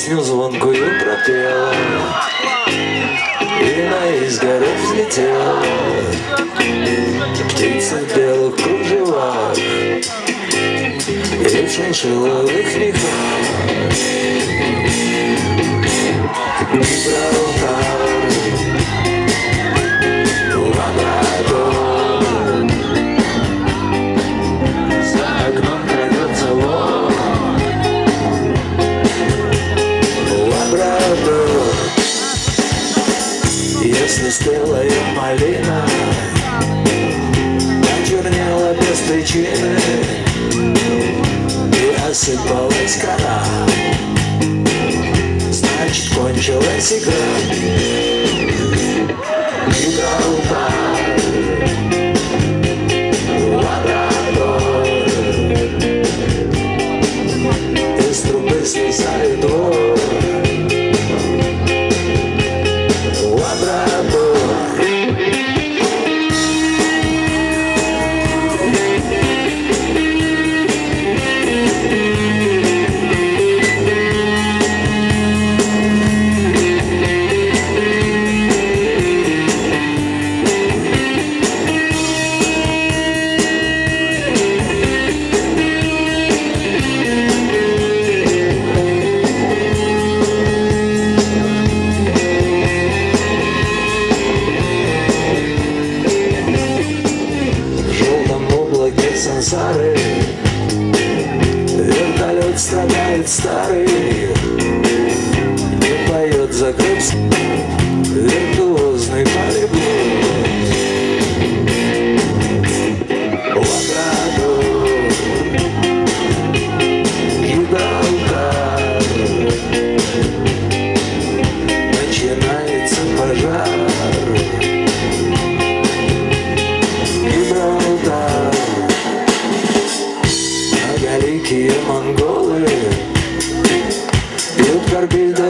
песню звонкую пропела и на изгородь взлетела птица в белых кружевах и в шиншилловых мехах. Гибралтар, Лабрадор, за окном крадется вор. Лабрадор, если стылая малина почернела без причины и осыпалась кора, значит, кончилась игра. Гибралтар, Лабрадор, из трубы свисает двор. Лабрадор. Сансары, вертолет страдает старый и поет за крепс виртуозный полиглот. Лабрадор, Гибралтар, начинается пожар. Гибралтар, великие монголы пьют корбель